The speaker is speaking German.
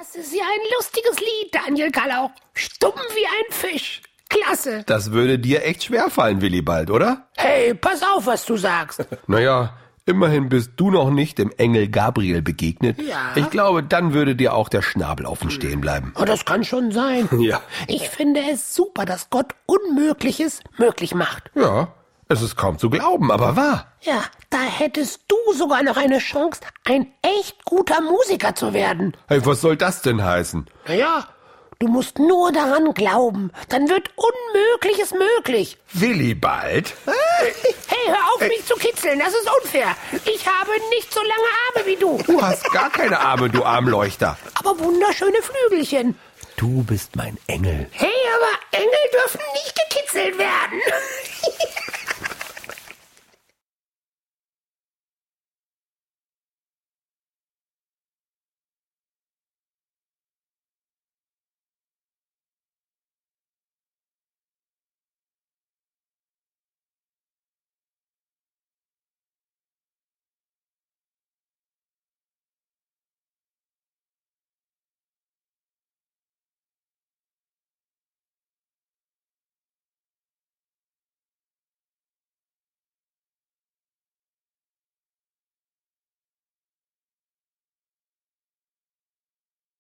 Das ist ja ein lustiges Lied, Daniel Kallauch. Stumm wie ein Fisch. Klasse. Das würde dir echt schwerfallen, Willibald, oder? Hey, pass auf, was du sagst. Naja, immerhin bist du noch nicht dem Engel Gabriel begegnet. Ja. Ich glaube, dann würde dir auch der Schnabel offen stehen bleiben. Oh, das kann schon sein. Ja. Ich finde es super, dass Gott Unmögliches möglich macht. Ja, es ist kaum zu glauben, aber wahr. Ja, da hättest du sogar noch eine Chance, ein echt guter Musiker zu werden. Hey, was soll das denn heißen? Naja, du musst nur daran glauben. Dann wird Unmögliches möglich. Willibald? Hey, hör auf, mich zu kitzeln. Das ist unfair. Ich habe nicht so lange Arme wie du. Du hast gar keine Arme, du Armleuchter. Aber wunderschöne Flügelchen. Du bist mein Engel. Hey, aber Engel dürfen nicht gekitzelt werden.